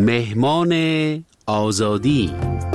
مهمان آزادی.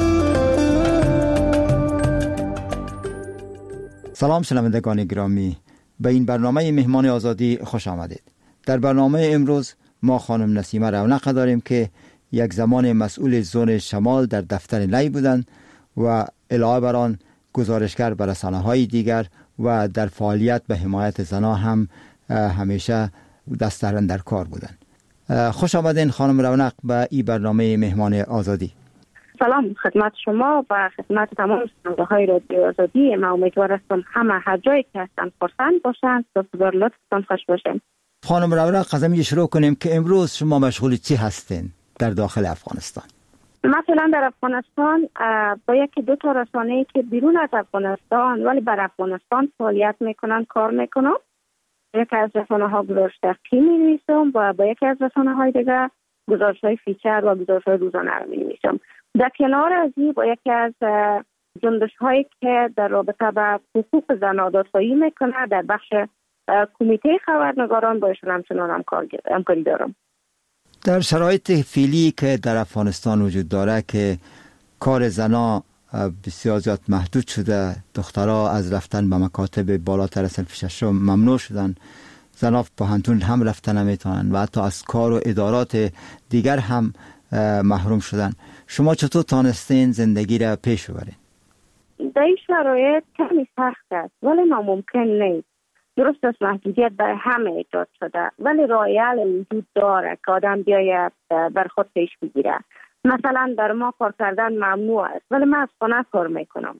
سلام شنوندگان گرامی، به این برنامه مهمان آزادی خوش آمدید. در برنامه امروز ما خانم نسیمه رونق داریم که یک زمان مسئول زون شمال در دفتر نی بودند و علاوه بر آن گزارشگر به رسانه‌های دیگر و در فعالیت به حمایت زنان هم همیشه دست در کار بودند. خوش آمدین خانم رونق به این برنامه مهمان آزادی. سلام خدمت شما و خدمت تمام شنونده‌های رادیو آزادی. من امیدوار هستم همه هر جایی که هستن خرسند باشند و بسیار لطفتان خوش باشین. خانم رونق از همین شروع کنیم که امروز شما مشغول چی هستین در داخل افغانستان؟ مثلا در افغانستان با یکی دو تا رسانه‌ای که بیرون از افغانستان ولی بر افغانستان فعالیت میکنن کار میکنم. یکی از رسانه‌ها گزارش دقیقی می‌نویسم و با یکی از رسانه‌های دیگر گزارش‌های فیچر و گزارش‌های روزانه رو می‌نویسم. در کنار از این با یکی از جنبش‌هایی که در رابطه با حقوق زنان دادخواهی میکنه در بخش کمیته خبرنگاران با ایشون همچنان همکاری دارم. در شرایط فعلی که در افغانستان وجود داره که کار زنان بسیار زیاد محدود شده، دخترها از رفتن به مکاتب بالاتر از صنف ششم ممنوع شدن، زنان پوهنتون هم رفتن نمیتونن و حتی از کار و ادارات دیگر هم محروم شدن. شما چطور تانستین زندگی را پیش ببرین؟ در این شرایط کمی سخت است ولی ناممکن نیست. درست است محدودیت برای همه ایجاد شده ولی راه حل وجود داره که آدم بیاید بر خود پیش بگیره. مثلا در ما کار کردن ممنوع است ولی من از خانه کار میکنم.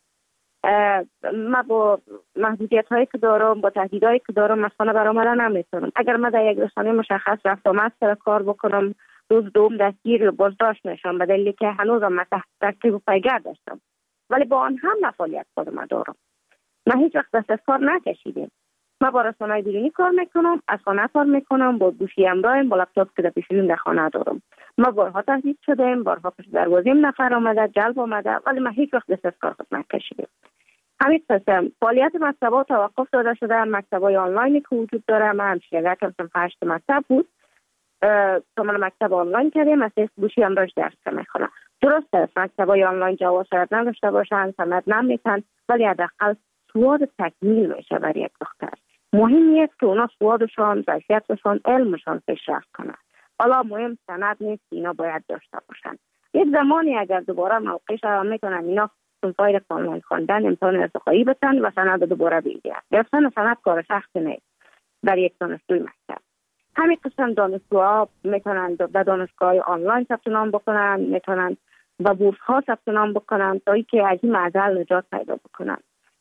من با محدودیت هایی که دارم، با تهدیدهایی که دارم از خانه برآمدن نمیتونم. اگر من در یک رسانه مشخص رفت آمد سر کار بکنم، روز دوم دستگیر بازداشت میشم به دلیلی که هنوزم من تحت تعقیب و پیگرد داشتم. ولی با آن هم فعالیت خودم دارم. من هیچ وقت دست از کار نکشیدم. من با رسانه‌های بیرونی کار میکنم، از خانه کار میکنم، با گوشی همراهم، با لپتاپ که در پیشون در خانه دارم. ما بارها تهدید شدیم، بارها پشت دروازه‌ام نفر آمده، جلب آمده ولی من هیچ وقت دست از کار خود نکشیدم. همین قسم فعالیت مکتب‌ها توقف داده شده. مکتب‌های آنلاینی که وجود داره، من همشیرگه کردم 8 مکتب بود. کاملا مکتب آنلاین کردیم، از گوشی همراهش درس میخونم. درست است مکتب‌های آنلاین جواز شاید نداشته باشن، سند نمیتن ولی حداقل سواد تکمیل میشه برای یک دختر. مهم نیست که اونا سوادشان، ظرفیتشان، علمشان پیشرفت کنه. حالا مهم سند نیست، اینا باید داشته باشن. یک زمانی اگر دوباره موقعش را میکنن اینا صنفای آنلاین خواندن امتحان ارتقایی بتن و سند دوباره بگیرن. گرفتن سند کار سخت نیست برای یک دانشجوی مکتب. همین قسم دانشجوها میتونن به دانشگاه آنلاین ثبت نام بکنن، میتونن به بورس ها ثبت نام بکنن تا اینکه از این معضل نجات پیدا بکنن.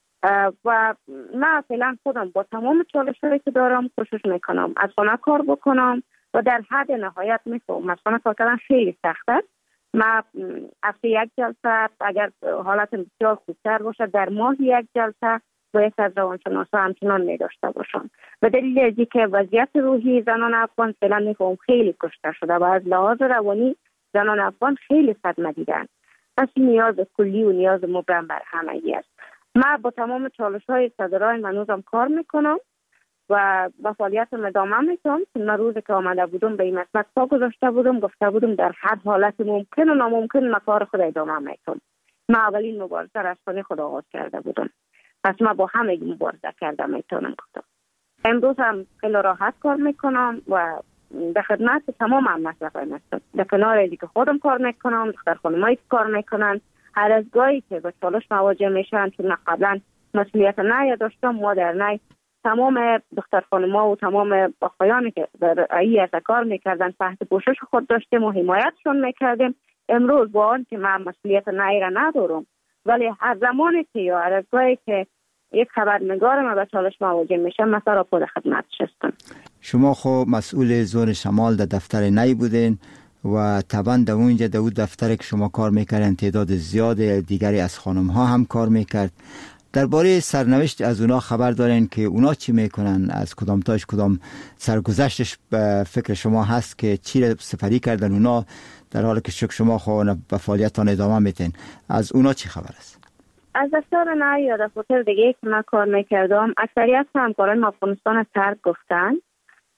و من فعلا خودم با تمام چالش‌هایی که دارم کوشش میکنم از خانه کار بکنم و در حد نهایت میفهمم از خانه کار کردن خیلی سخت است. من هفته یک جلسه اگر حالت بسیار خوبتر باشه در ماه یک جلسه با یک از روانشناسا همچنان می‌داشته باشم. به دلیل اینکه که وضعیت روحی زنان افغان فعلا میفهمم خیلی کشته شده و از لحاظ روانی زنان افغان خیلی صدمه دیدن. پس نیاز کلی و نیاز مبرم بر همگی است. من با تمام چالش‌های صدرای منوزم کار میکنم و با فعالیتم ادامه میدم. من روزی که آمده بودم به این مسئله پا گذاشته بودم، گفته بودم در هر حالت ممکن و ناممکن من کار خود ادامه میدم. من اولین مبارزه را از خانه خود آغاز کرده بودم. پس من با همه مبارزه کرده میتونم گفتم. امروز هم خیلی راحت کار میکنم و به خدمت تمام هم مصرفای هستم. در کنار اینکه که خودم کار میکنم، دختر خانمایی که کار میکنن، هر از گاهی که با چالش مواجه میشن چون قبلا مسئولیت نه داشتم، ما در نه تمام دختر خانم‌ها و تمام آقایانی که در ای کار میکردن تحت پوشش خود داشتیم و حمایتشون میکردیم. امروز با آن که من مسئولیت نه را ندارم ولی هر زمانی که یا هر از گاهی که یک خبرنگار ما به چالش مواجه میشه مثلا خود خدمتش هستم. شما خب مسئول زون شمال در دفتر نی بودین و طبعا در اونجا در اون دفتر که شما کار میکردن تعداد زیاده دیگری از خانم ها هم کار میکرد. درباره سرنوشت از اونا خبر دارین که اونا چی میکنن؟ از کدام تاش کدام سرگذشتش به فکر شما هست که چی را سپری کردن اونا در حالی که شما خود به فعالیتان ادامه میتین؟ از اونا چی خبر است؟ از دفتر نه یا دفتر دیگه که من کار میکردم اکثریت همکاران افغانستان از ترک گفتن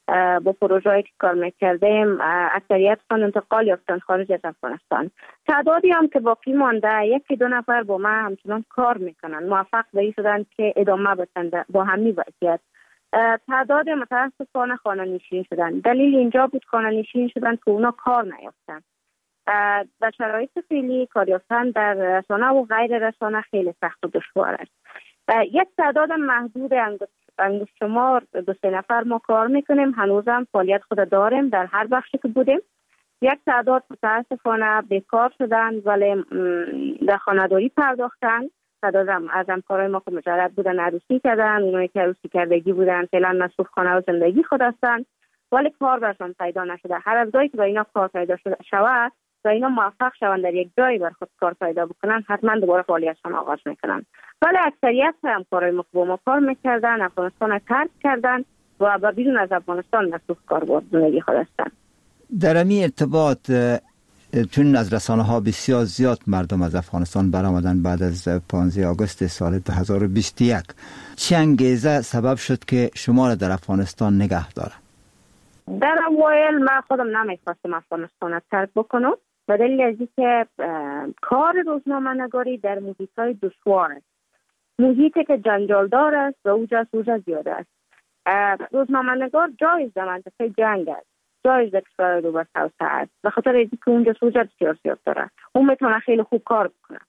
با پروژه‌ای که کار میکردیم اکثریتشان انتقال یافتن خارج از افغانستان. تعدادی هم که باقی مانده، یکی دو نفر با ما همچنان کار میکنن، موفق به این شدن که ادامه بدن با همین وضعیت. تعداد متاسفانه خانه نشین شدن. دلیل اینجا بود خانه نشین شدن که اونا کار نیافتن. در شرایط فعلی کار یافتن در رسانه و غیر رسانه خیلی سخت و دشوار است. یک تعداد محدود انگشت شمار 2-3 نفر ما کار میکنیم، هنوزم فعالیت خود داریم در هر بخشی که بودیم. یک تعداد متاسفانه بیکار شدن ولی در خانه‌داری پرداختن. تعداد از همکارای ما که مجرد بودن عروسی کردن، اونایی که عروسی کردگی بودن فعلا مصروف خانه و زندگی خود هستن ولی کار برشان پیدا نشده. هر از گاهی که با اینا کار پیدا شود و اینا موفق شوند در یک جایی بر خود کار پیدا بکنن، حتما دوباره فعالیتشان آغاز میکنن. ولی اکثریت همکارای ما که با ما کار میکردن افغانستان ترک کردن و با بیرون از افغانستان مصروف کار زندگی خود هستن. در این ارتباط چون از رسانه ها بسیار زیاد مردم از افغانستان برآمدن بعد از 15 آگوست سال 2021، چه انگیزه سبب شد که شما را در افغانستان نگه داره؟ در اوایل من خودم نمیخواستم افغانستان را ترک بکنم به دلیل از اینکه کار روزنامه‌نگاری در محیط‌های دشوار است، محیطی که جنجالدار است و اوجه زیاده است. روزنامه‌نگار جایز در منطقه جنگ است، جایز در کشور رو بس توسعه است، به خاطر اینکه اونجا سوژه سیاسی داره، اون میتونه خیلی خوب کار بکنه.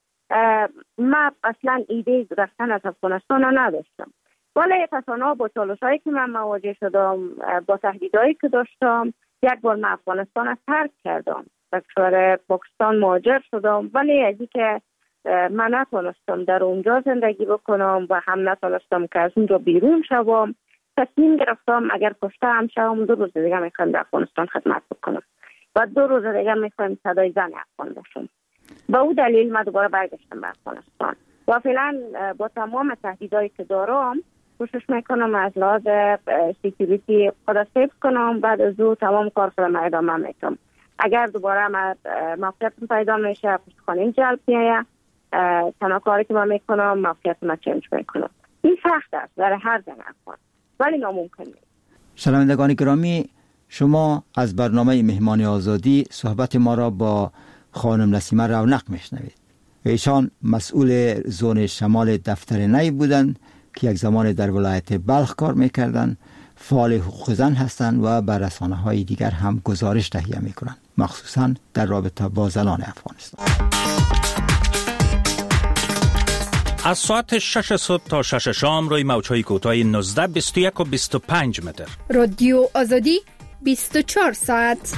من اصلا ایده رفتن از افغانستان نداشتم، ولی تصانع با چالش‌هایی که من مواجه شدم، با تهدیدهایی که داشتم، یک بار من افغانستان را ترک کردم، به کشور پاکستان مهاجر شدم. ولی از اینکه من نتونستم در اونجا زندگی بکنم و هم نتونستم که از اونجا بیرون شوم، تصمیم گرفتم اگر کشته هم شوم 2 روز دیگه میخوام در افغانستان خدمت بکنم و 2 روز دیگه میخوام صدای زن افغان باشم. با اون دلیل من دوباره برگشتم به افغانستان و فعلا با تمام تهدیدایی که دارم کوشش میکنم از لحاظ سکیوریتی خود سیف کنم. بعد از اون تمام کار خودم ادامه میدم. اگر دوباره موقعیتم پیدا میشه پشتخانه جلب میایه، تنها کاری که من میکنم موقعیتم چنج میکنم. این سخت است برای هر زن افغان ولی ناممکن نیست. شنوندگان گرامی، شما از برنامه مهمان آزادی صحبت ما را با خانم نسیمه رونق میشنوید. ایشان مسئول زون شمال دفتر نی بودند که یک زمان در ولایت بلخ کار میکردند، فعال حقوق زن هستند و بر رسانه‌های دیگر هم گزارش تهیه میکنند، مخصوصا در رابطه با زنان افغانستان. از ساعت 6 صبح تا 6 شام روی موج‌های کوتاه 19، 21 و 25 متر. رادیو آزادی 24 ساعت.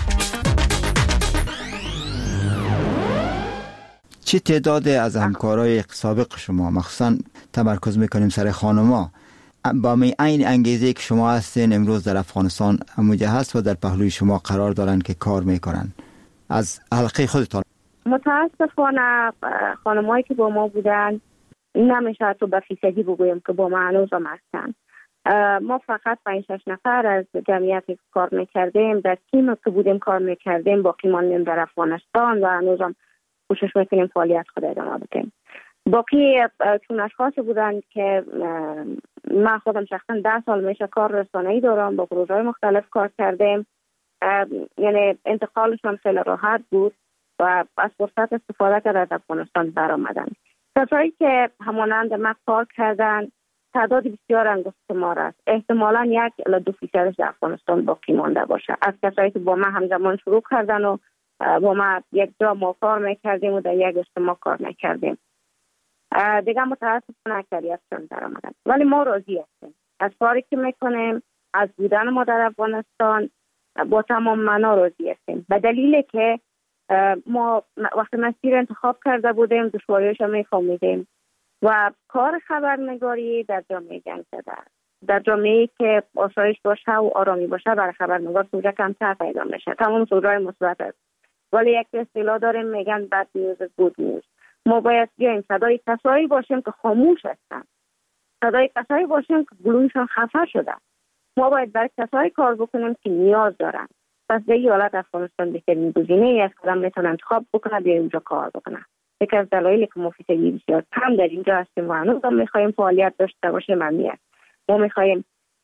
چه تعداد از همکارای سابق شما، مخصوصا تمرکز میکنیم سر خانما، با این انگیزه که شما هستین امروز در افغانستان همونجا هست و در پهلوی شما قرار دارن که کار میکنن، از حلقه خودتان؟ متاسفانه خانمایی که با ما بودن نمیشه تو به فیصدی بگویم که با ما هنوز هم هستن. ما فقط 5-6 نفر از جمعیتی که کار میکردیم در تیم که بودیم کار میکردیم باقی ماندیم در افغانستان و هنوز هم کوشش میکنیم فعالیت خود ادامه بدیم. باقی چون اشخاصی بودن که من خودم شخصا 10 سال میشه کار رسانه‌ای دارم، با پروژه‌های مختلف کار کردیم، یعنی انتقالشون خیلی راحت بود و از فرصت استفاده کرده از افغانستان برآمدن. کسایی که همانند ما کار کردن تعداد بسیار انگشت شمار است. احتمالاً 1-2% در افغانستان باقی مانده باشه از کسایی که با ما همزمان شروع کردن و با ما یک جا ما کار میکردیم و در یک اجتماع کار میکردیم. دیگه متاسفانه اکثریتشون در آمدن، ولی ما راضی هستیم از کاری که میکنیم، از بودن ما در افغانستان با تمام معنا راضی هستیم، به دلیلی که ما وقتی مسیر انتخاب کرده بودیم دشواریش هم میفهمیدیم و کار خبرنگاری در جامعه جنگ زده است. در جامعه‌ای که آسایش باشه و آرامی باشه برای خبرنگار سوژه کمتر پیدا میشه. تمام سوژه‌های مثبت است، ولی یک اصطلاح داریم میگن bad news is good news. ما باید بیایم صدای کسایی باشیم که خاموش هستن، صدای کسایی باشیم که گلویشون خفه شده. ما باید برای کسایی کار بکنیم که نیاز دارن. پس به این حالت افغانستان بهترین گزینه‌ای است که آدم میتونه انتخاب بکنه بیایم اونجا کار بکنه. یکی از دلایلی که ما فیصدی بسیار کم در اینجا هستیم و هنوز هم میخوایم فعالیت داشته باشیم همین است. ما میخوایم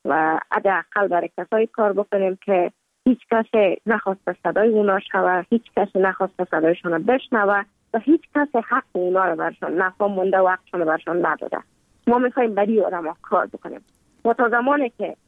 و حداقل برای کسایی کار بکنیم که هیچ کسی نخواست صدای اونا شوه، هیچ کسی نخواست صدایشون بشنوه و هیچ کسی حق اونا رو برشان نفهمونده و حقشون رو برشان نداده. ما میخوایم برای آدم ها کار بکنیم و تا زمانی که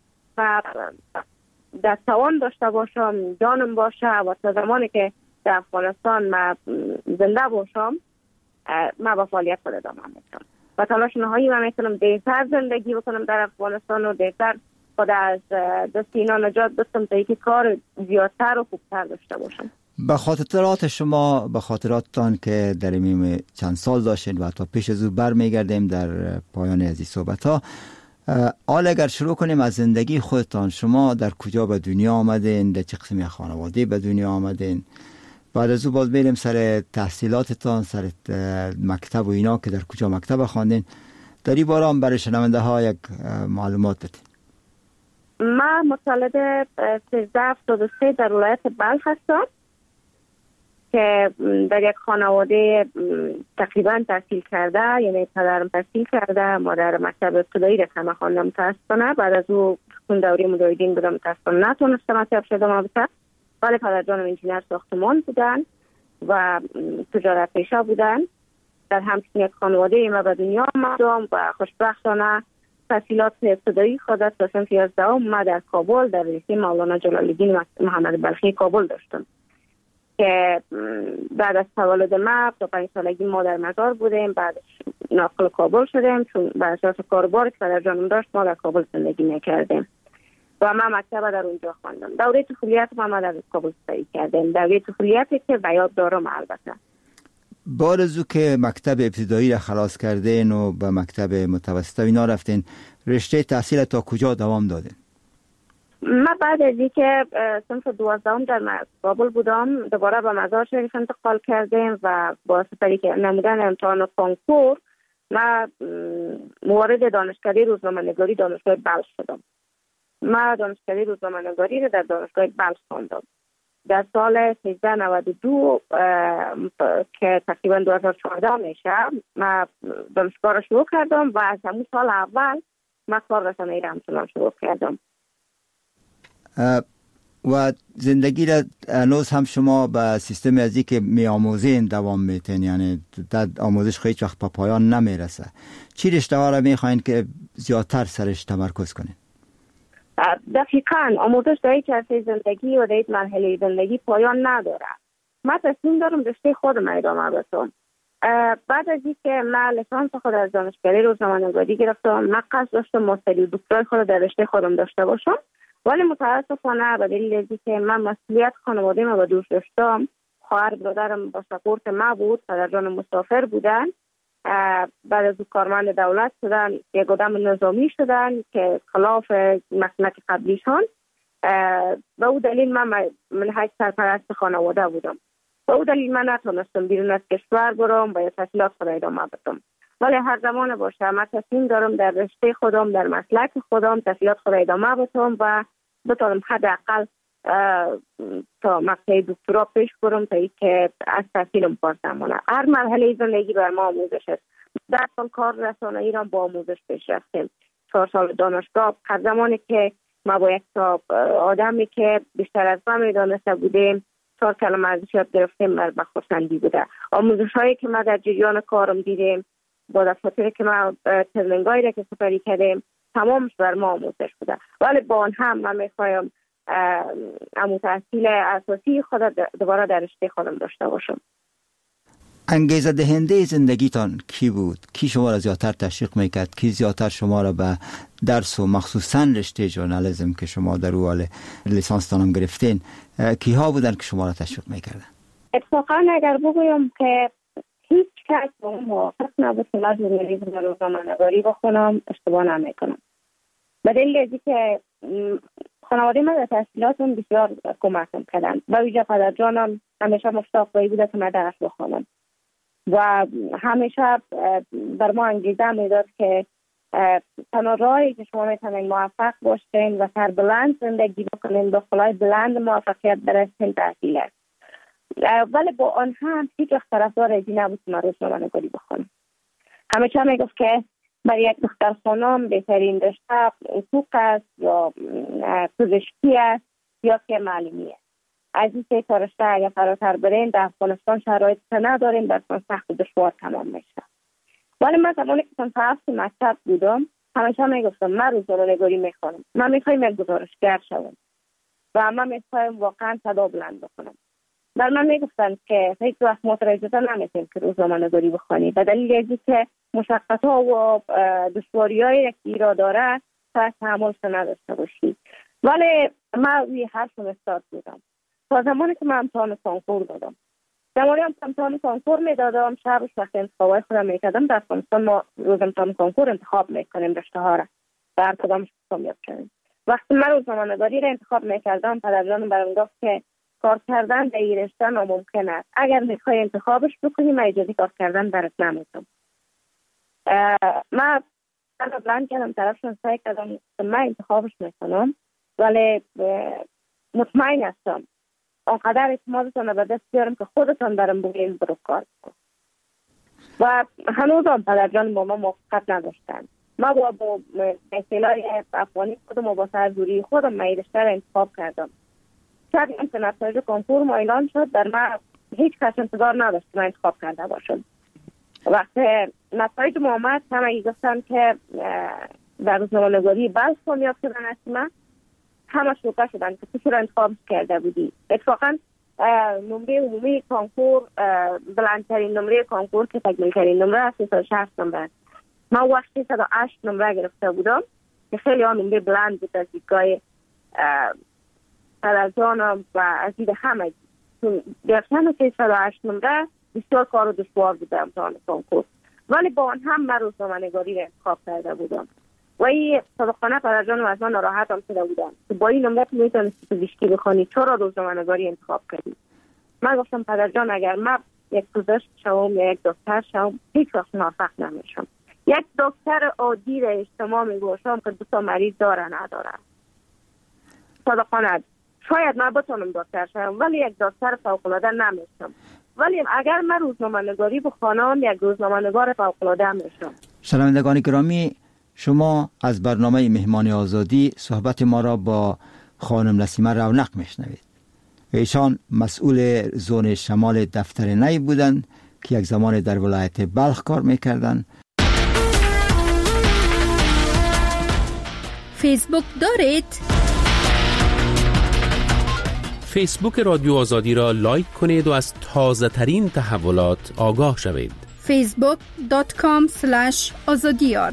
در توان داشته باشم، جانم باشه و تا زمانی که در افغانستان ما زنده باشم، ما با فعالیت خود ادامه میدم و تلاش نهایی من میکنم دیرتر زندگی بکنم در افغانستان و دیرتر خود از دست اینا نجات بدم تا اینکه کار زیادتر و خوبتر داشته باشم. به خاطرات شما، به خاطراتتان که در این چند سال داشتین و تا پیش از او برمیگردیم در پایان از این صحبت ها، حالا اگر شروع کنیم از زندگی خودتان، شما در کجا به دنیا آمدین؟ در چه قسمی خانواده به دنیا آمدین؟ بعد از او باز بریم سر تحصیلاتتان، سر مکتب و اینا که در کجا مکتب خواندین. در این باره هم برای شنونده ها یک معلومات بدین. من متولد 1373 در ولایت بلخ هستم که در یک خانواده تقریبا تحصیل کرده، یعنی پدرم تحصیل کرده، مادر مکتب ابتدایی رسانه خواندم متاسفانه. بعد از او خون دوره مجاهدین بودم، متاسفانه نتونستم مطلب شدم البته، ولی پدرجانم انجینر ساختمان بودن و تجارت پیشه بودن. در همچین یک خانواده ما به دنیا آمدم و خوشبختانه تحصیلات ابتدایی خود از صنف 11 ما در کابل در رشته مولانا جلال الدین محمد بلخی کابل داشتم که بعد از تولد ما تا 5 سالگی ما در مزار بودیم. بعد ناقل کابل شدیم چون بر اساس کاربار که پدرجانم داشت ما در کابل زندگی میکردیم و من مکتب در اونجا خواندم. دوره طفولیت ما در کابل سپری کردیم، دوره طفولیتی که به یاد دارم. البته بعد از او که مکتب ابتدایی را خلاص کردین و به مکتب متوسط اینا رفتین، رشته تحصیل تا کجا دوام دادین؟ من بعد از اینکه صنف 12 در کابل بودم دوباره به مزار شریف انتقال کردیم و با سپری که نمودن امتحان کنکور من موارد دانشکده روزنامه‌نگاری دانشگاه بلخ شدم. من دانشکده روزنامه‌نگاری رو در دانشگاه بلخ خواندم. در سال 1392 که تقریبا 2014 میشه من دانشگاه رو شروع کردم و از همون سال اول من کار رسانه‌ای را همچنان شروع کردم. و زندگی را هنوز هم شما به سیستم ازی که می آموزین دوام میتین، یعنی در آموزش هیچ وقت به پایان نمیرسه؟ چی رشته ها را میخواین که زیادتر سرش تمرکز کنین؟ دقیقاً آموزش در یک عرصه زندگی و در یک مرحله زندگی پایان نداره. من تصمیم دارم رشته خودم ادامه بدم. بعد از اینکه من لیسانس خود از دانشکده روزنامه‌نگاری گرفتم، من قصد داشتم ماستری و دکترای خود در رشته خودم داشته باشم، ولی متاسفانه به دلیل اینکه من مسئولیت خانواده ما به دوش داشتم، خواهر برادرم با سپورت ما بود، پدرجانم مسافر بودن، بعد از کارمند دولت شدن، یک آدم نظامی شدن که خلاف مسلک قبلیشان. به او دلیل من منهج سرپرست خانواده بودم. به او دلیل من نتونستم بیرون از کشور برم و تحصیلات خود ادامه بدم. ولی هر زمان باشه من تصمیم دارم در رشته خودم، در مسلک خودم تحصیلات خود ادامه بدم و بتونم حداقل تا مقطع دکترا پیش برم تا اینکه از تحصیلم پارسم مانه. هر مرحله زندگی بر ما آموزش است. در سال کار رسانه‌ای را با آموزش پیش رفتیم. 4 سال دانشگاه، هر زمانی که ما با یک آدمی که بیشتر از ما میدانسته بودیم 4 کلمه ازش یاد گرفتیم، بر خرسندی بوده. آموزش هایی که ما در جریان کارم دیدیم با دفاتری که ما ترنینگایی را که سپری کردیم تمامش بر ما آموزش بوده. ولی با آن هم من میخوایم امو تحصیل اساسی خود دوباره در رشته خودم داشته باشم. انگیزه دهنده زندگیتان کی بود؟ کی شما را زیادتر تشویق میکرد؟ کی زیادتر شما را به درس و مخصوصا رشته ژورنالیسم که شما در او حال لیسانس تانم گرفتین، کیها بودن که شما را تشویق میکردن؟ اتفاقا اگر بگویم که هیچ کس با اون موافق نبود که من ژورنالیسم و روزنامه‌نگاری بخونم، اشتباه نمیکنم. به دلیل اینکه که خانواده من در تحصیلاتم بسیار کمکم کردن. با ویژه پدرجانم همیشه مشتاق بوده که من درس بخونم و همیشه بر ما انگیزه میداد که تنها راهی که شما میتونید موفق باشین و سربلند زندگی بکنین، با خلای بلند موفقیت برسین، تحصیل است. ولی با آن هم هیچ وقت طرفدار این نبود که من روزنامه‌نگاری بخونم. همیشه میگفت که برای یک دختر خانم بهترین رشته حقوق است یا پزشکی است یا که معلمی است. از این سه تا رشته اگر فراتر برین در افغانستان شرایط نداریم، در سخت و دشوار تمام میشه. ولی من زمانی که من طرف مکتب بودم همیشه میگفتم من روزنامه‌نگاری میخوانم، من میخوایم یک گزارشگر شوم و من میخوایم واقعا صدا بلند بکنم. در من میگفتن که هیچ وقت مترجمه نمیتونیم که روزنامه‌نگاری بخوانی، به دلیل اینکه که مشقت‌ها و دشواری‌هایی که ایراد داره تا تحملش نداشته باشی. ولی من روی حرفم استاد بودم تا زمانی که من امتحان کنکور دادم. زمانی امتحان کنکور میدادم، شبش وقت انتخابای خودم میکردم. در افغانستان ما روز امتحان کنکور انتخاب میکنیم رشته ها را در کدامش کامیاب شدیم. وقتی من روزنامه‌نگاری را انتخاب میکردم پدرجانم برام گفت که کار کردن در این رشته ناممکن است، اگر میخوای انتخابش بکنی من اجازه کار کردن برات نمیدم. من بلند کردم، طرفشون سعی کردم که من انتخابش میکنم، ولی مطمئن هستم آنقدر اعتمادتان به دست بیارم که خودتان برام بگین برو کار کن. و هنوز هم پدرجان با ما موافقت نداشتن. ما با اصطلاح افغانی خودم و با سرزوری خودم من رشته را انتخاب کردم. شب هم که نتایج کنکور ما اعلان شد، در من هیچ کس انتظار نداشت که من انتخاب کرده باشم. وقتی نتایج ما آمد همه گفتن که در روزنامه‌نگاری بلخ کامیاب شدن هستیم، همه شوکه شدن که تو چرا انتخاب کرده بودی. اتفاقا نمره عمومی کنکور بلندترین نمره کنکور که تکمیل‌ترین نمره 360 نمره، من وقت 308 نمره گرفته بودم که خیلی نمره بلند بود از دیدگاه پدرجانم و از دید همه. گرفتن 308 نمره بسیار کار و دشوار بود در امتحان کنکور، ولی با آن هم من روزنامه‌نگاری را انتخاب کرده بودم و این صادقانه پدرجانم از من ناراحت هم شده بودم که با این نمره میتونستی پزشکی بخوانی، چرا روزنامه‌نگاری انتخاب کردی؟ من گفتم پدرجان اگر من یک پزشک شوم یا یک دکتر شوم هیچ وقت موفق نمیشم. یک دکتر عادی را اجتماع میگوشم که 2 مریض داره نداره. صادقانه شاید من بتونم دکتر شوم ولی یک دکتر فوق‌العاده نمیشم. ولی اگر من روزنامه‌نگاری بخوانم یک روزنامه‌نگار فوق‌العاده میشم. شنوندگان گرامی، شما از برنامه مهمان آزادی صحبت ما را با خانم نسیمه رونق میشنوید. ایشان مسئول زون شمال دفتر نی بودند که یک زمان در ولایت بلخ کار میکردند. فیسبوک دارید؟ فیسبوک رادیو آزادی را لایک کنید و از تازه ترین تحولات آگاه شوید. facebook.com/azadiyar.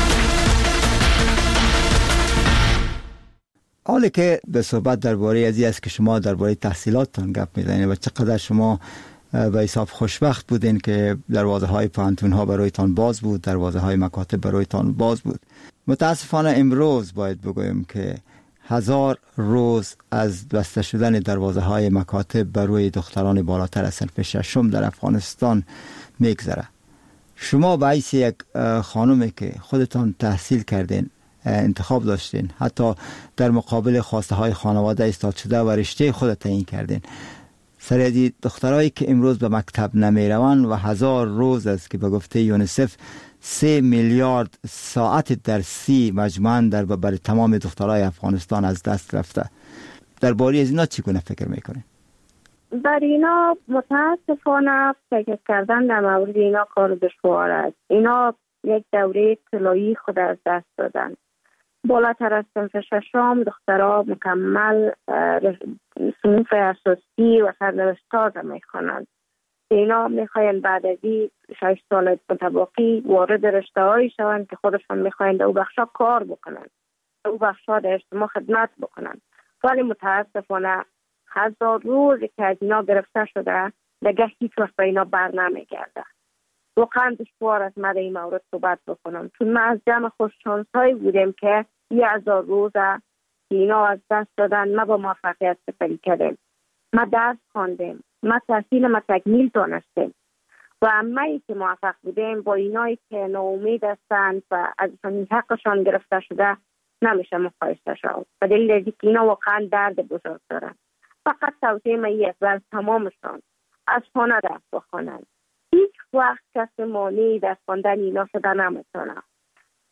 حالا که به صحبت درباره ازی است که شما درباره تحصیلاتتان گپ میزنید و چقدر شما به حساب خوشبخت بودین که دروازه های پانتون ها برایتان باز بود، دروازه های مکاتب برایتان باز بود. متاسفانه امروز باید بگویم که 1000 روز از بسته شدن دروازه های مکاتب برای دختران بالاتر از صنف ششم در افغانستان میگذره. شما به حیث یک خانومی که خودتان تحصیل کردین، انتخاب داشتین، حتی در مقابل خواسته های خانواده ایستاد شده و رشته خود تعیین کردین، سریعی دخترایی که امروز به مکتب نمی روند و 1000 روز است که به گفته یونیسف 3 میلیارد ساعت درسی مجموعاً در برای تمام دخترای افغانستان از دست رفته. درباره از اینا چگونه فکر میکنین؟ در اینا متاسفانه فکر کردن در مورد اینا کار دشوار است. اینا یک دوره طلایی خود از دست دادن. بالاتر از صنف ششم دخترها مکمل صنف اساسی و سرنوشت تازه میخوانند. اینا میخواین بعد از 6 سال متباقی وارد رشته هایی شوند که خودشان میخواین در او بخشا کار بکنند، در او بخشا در اجتماع خدمت بکنند. ولی متاسفانه 1000 روزی که از اینا گرفته شده دیگه هیچ وقت به اینا بر نمیگرده. واقعا دشوار است من در این مورد صحبت بکنم، چون ما از جمع خوششانس‌هایی بودیم که 1000 روزه که اینا از دست دادن ما با موفقیت سپری کردیم. ما درس خواندیم، ما تحصیل ما تکمیل دانستیم و همه‌ای که موفق بودیم با اینایی که ناامید هستند و ازشان حقشان گرفته شده نمیشه مقایسه شد. به دلیل اینکه اینا واقعا درد بزرگ دارن. فقط توصیه من یک بر تمامشان از خانه درس بخوانند. هیچ وقت کسی مانعی در خواندن اینا شده نمیتونه.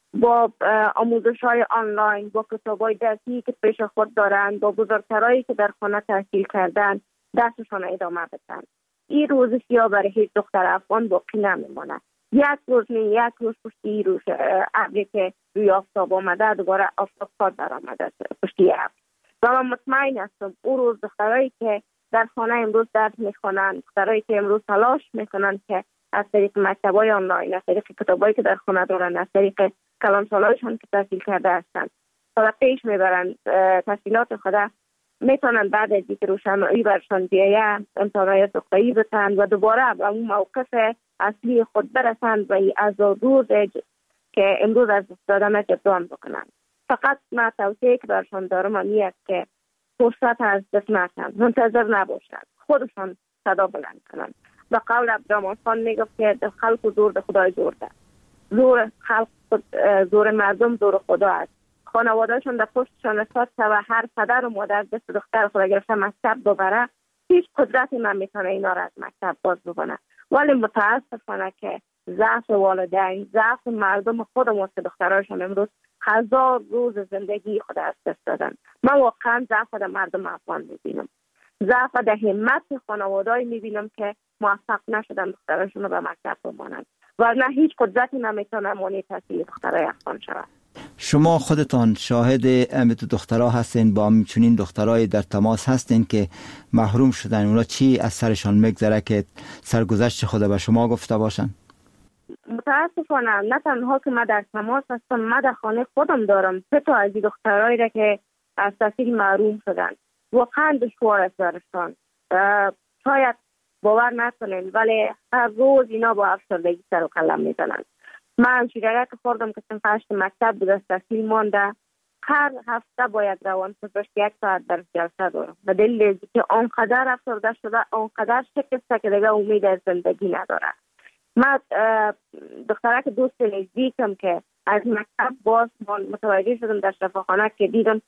با آموزش های آنلاین، با کتاب های درسی که پیش خود دارند، با بزرگترایی که در خانه تحصیل کردن درسشان ادامه بدن. این روز سیاه برای هیچ دختر افغان باقی نمیمونه. یک روز پشتی روز ابری که روی آفتاب آمده دوباره آفتاب پاد در آمده پشتی ابر. و من مطمئن هستم اون روز دخترایی که در خانه امروز درس میخونن، دخترایی که امروز تلاش میکنن که از طریق مکتبای آنلاین، از طریق کتابایی که در خانه دارن، از طریق کلانسالایشان که تحصیل کرده هستند تا پیش میبرن تحصیلات خود، میتونن بعد از اینکه روشنایی برشان بیاید امتحانات دکترایی بتن و دوباره به اون موقف اصلی خود برسند و از روز که امروز از دادن جبران بکنن. فقط من توصیه که برشان دارم اینه است که فرصت از دست نکنن، منتظر نباشند، خودشان صدا بلند کنند. به قول عبدالرحمن خان میگفت که خلق زور ده خدای زور ده. زور خلق زور مردم زور خدا است. خانوادهشون در پشتشان اساس و هر پدر و مادر دست دختر خود گرفته مکتب ببره، هیچ قدرتی نمیتونه اینا را از مکتب باز بکنه. ولی متاسفانه که ضعف والدین، ضعف مردم خودمون که دختراشون امروز 1000 روز زندگی خود از دست دادن. من واقعا ضعف در مردم افغان میبینم، ضعف در همت خانواده‌ای میبینم که موفق نشدن دختراشون رو به مکتب بمانند، ورنه هیچ قدرتی نمیتونه مانع تحصیل دخترای افغان شود. شما خودتان شاهد امیت دخترها هستین، با همچنین دخترای در تماس هستین که محروم شدن، اونا چی از سرشان میگذره که سرگذشت خود به شما گفته باشن؟ متاسفانه نه تنها که من در تماس هستم، من در خانه خودم دارم 3 تا از این دخترایی را که از تحصیل محروم شدن. واقعا دشوار است برشان. شاید باور نکنین ولی هر روز اینا با افسردگی سر و کله میزنن. من شیرگه که خوردم که صنف 8 مکتب بود از تحصیل مانده، هر هفته باید روان پزشک 1 ساعت در جلسه دارم به دلیل که آنقدر افسرده شده، آنقدر شکسته که دیگه امید از زندگی نداره. من دختره که دوست نزدیکم که از مکتب باز متوجه شدم در شفاخانه که دیدم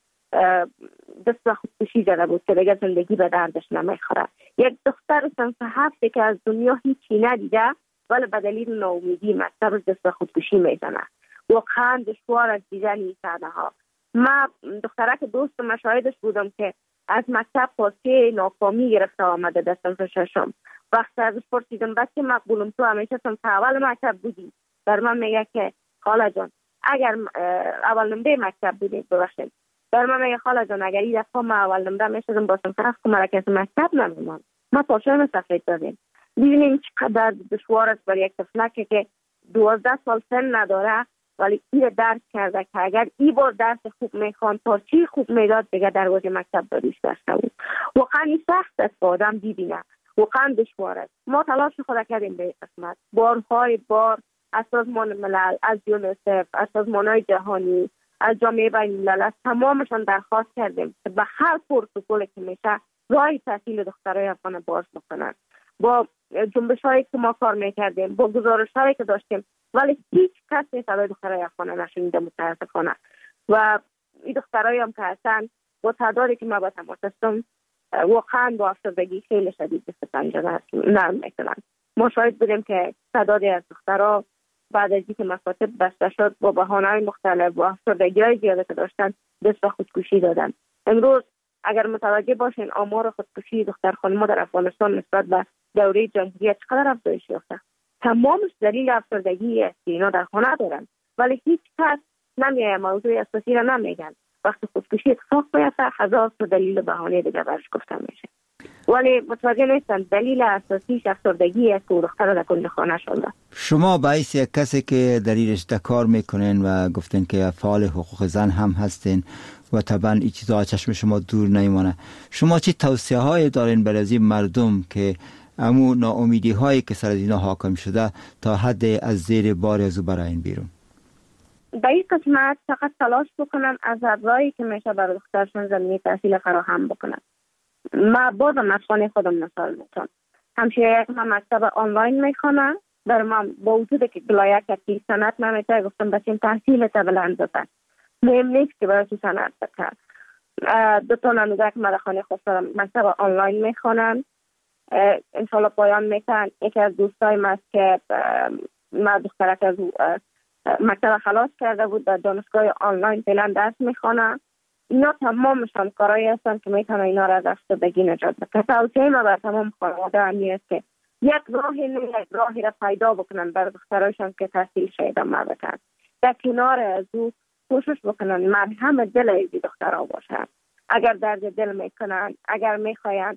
دست خودکشی زده بود که دیگه زندگی به دردش نمیخوره. یک دختر صنف 7 که از دنیا هیچی ندیده ولی به دلیل ناامیدی مکتب دست خودکشی میزنه. واقعا دشوار از دیدن این صحنه ها. من دختره که دوست مشاهدش بودم که از مکتب پاسه ناکامی گرفته آمده در صنف 6. وقتی ازش پرسیدم بچه مقبولم تو همیشه صنف اول مکتب بودی؟ بر من میگه که خاله جان اگر اول نمره مکتب بودی ببخشید، بر من میگه خاله جان اگر این دفعه ما اول نمره میشدم با صنف 7 مرکز مکتب نمیمان. ما پاشم سفید دادیم. ببینیم چقدر دشوار است برای یک طفلک که 12 سال سن نداره ولی این درس کرده که اگر این بار درس خوب میخوان پارچی خوب میداد دیگه دروازه مکتب داریش داشته بود. واقعا این سخت است که آدم ببینه، واقعا دشوار است. ما تلاش خود کردیم به این قسمت، بارهای بار از سازمان ملل، از یونیسف، از سازمان‌های جهانی، از جامعه بین‌الملل، از تمامشان درخواست کردیم که به هر پروتکلی که میشه راه تحصیل دخترای افغان باز بکنن. با جنبش‌هایی که ما کار میکردیم، با گزارش‌هایی که داشتیم ولی هیچ کسی صدای دخترای افغان نشنیده متاسفانه. و این دخترایی هم که هستن با تعدادی که ما با تماس هستم واقعا با افسردگی خیلی شدید دست پنجه نرم میکنن. ما شاهد بودیم که تعدادی از دخترها بعد از اینکه مکاتب بسته شد با بهانه‌های مختلف با افسردگی‌های زیاده که داشتن دست به خودکشی دادن. امروز اگر متوجه باشین آمار خودکشی دختر خانم‌ها در افغانستان نسبت به دوره جمهوریت چقدر افزایش یافته. تمامش دلیل افسردگی است که اینا در خانه دارن ولی هیچ کس نمیه موضوع اساسی را نمیگن. وقتی خودکشی اتفاق بیفته 1000 تا دلیل بهانه دیگه برش گفته میشه ولی متوجه نیستن دلیل اساسیش افسردگی است که دختر در کل خانه شده. شما باعث یک کسی که در این رشته کار میکنین و گفتین که فعال حقوق زن هم هستین و طبعا این چیزا از چشم شما دور نمیمونه، شما چی توصیه های دارین برای از این مردم که امو ناامیدی هایی که سر از اینا حاکم شده تا حد از زیر بار از او براین بیرون؟ به این قسمت فقط تلاش بکنن از راهی که میشه برای دخترشون زمینه تحصیل فراهم بکنن. من بازم از خانه خودم مثال میتونم. همشه یک من مکتب آنلاین میخوانم، در من با وجود که گلایه که سنت نمیتونه گفتم بچیم تحصیل تا بلند بکن، مهم نیست که برای تو سنت بکن. 2 تا نموزه که من در خانه خود مکتب آنلاین میخوانم انشالله پایان میتن. یکی از دوستای من است که من دخترک از مکتب خلاص کرده بود، در دانشگاه آنلاین فعلا درس میخوانه. اینا تمامشان کارایی هستن که میتونه اینا را از افسردگی نجات بده. توصیه ما بر تمام خانواده همی است که یک راهی را پیدا بکنن بر دخترایشان که تحصیل ادامه بدن. در کنار از او کوشش بکنن مرهم دل از دخترها باشن. اگر درد دل میکنن، اگر میخواین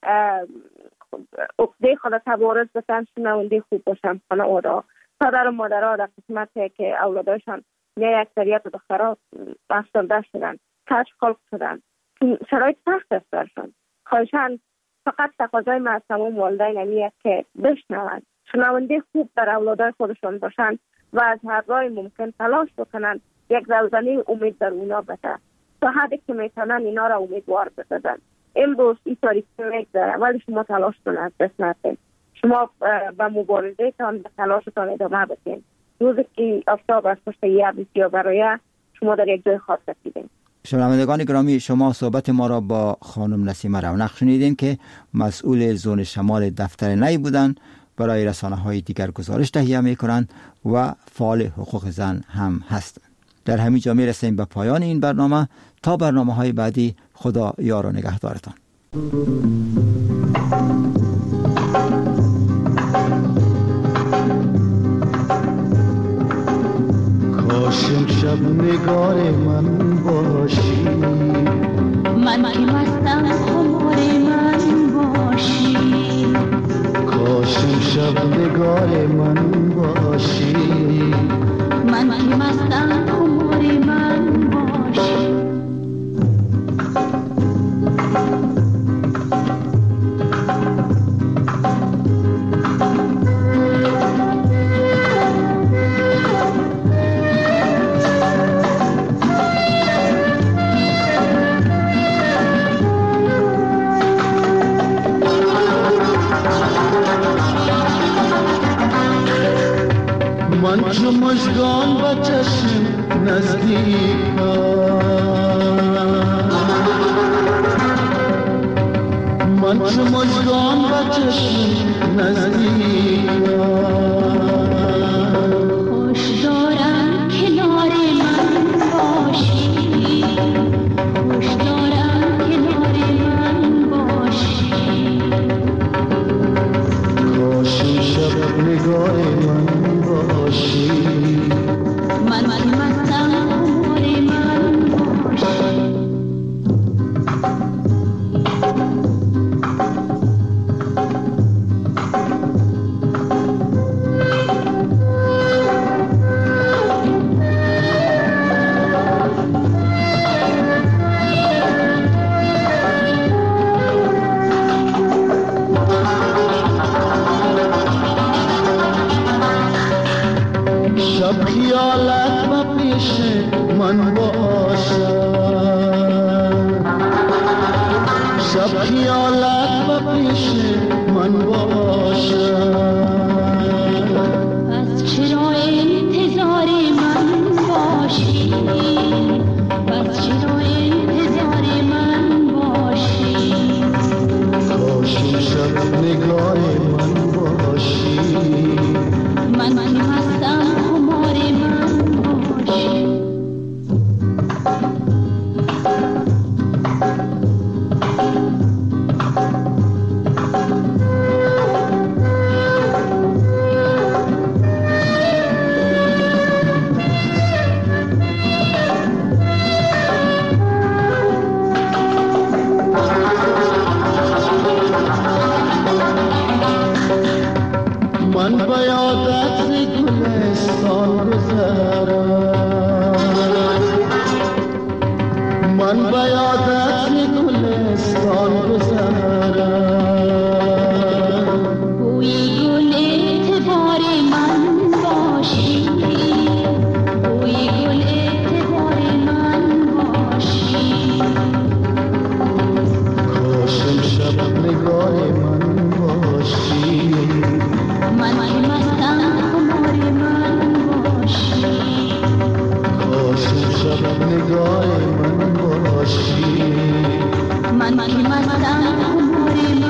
عقده خود تبارز بسن، شنونده خوب باشن خانواده. پدر و مادرها در قسمتی که اولادشان یا اکثریت دخترها افسرده شدن، کج خلق شدن، شرایط سخت است برشان. خواهشان فقط تقاضای ما از تمام والدین همیه که بشنوند، شنونده خوب در اولادای خودشان باشند و از هر راه ممکن تلاش بکنند یک زلزله امید در اونا بده تا حدی که میتونن اینا را امیدوار بسازن. امروز این تاریخی میگذره ولی شما تلاش کنید، از دست ندید. شما به مبارزه تان به تلاشتان ادامه بدین. روزی که آفتاب از پشت یه بسیار برای شما در یک جای خاص رسیدین. شنوندگان گرامی، شما صحبت ما را با خانم نسیمه رونق شنیدین که مسئول زون شمال دفتر نی بودند. برای رسانه‌های دیگر گزارش تهیه می‌کنند و فعال حقوق زن هم هستند. در همین جا می‌رسیم به پایان این برنامه. تا برنامه‌های بعدی، خدا یار و نگهدارتان. کاشم شب نگار من باشی، من که مستم خمار من باشی. کاشم شب نگار من باشی، من که مستم خمار من باشی. من چو مژگان با چشم نزدیکم، من چو مژگان با چشم نزدیکم. خوش دارم کنار من باشی، خوش دارم کنار من باشی. کاشم شب نگاه من باشی، من که مستم خمار من باشی. شب خیالت و پیش من باشد، شب خیالت و پیش من باشد. پس چرا انتظار من باشی، پس چرا انتظار من باشی. کاشم شب نگاه من باشی، من که مستم خمار من باشی. من به یادت ز گلستان گذرم، من به یادت ز گلستان گذرم. بوی گل اعتبار من باشی، بوی گل اعتبار من باشی. کاشم شب نگاه من باشی، من که مستم خمار من باشی. کاشم شب نگاه من باشی، من که مستم خمار من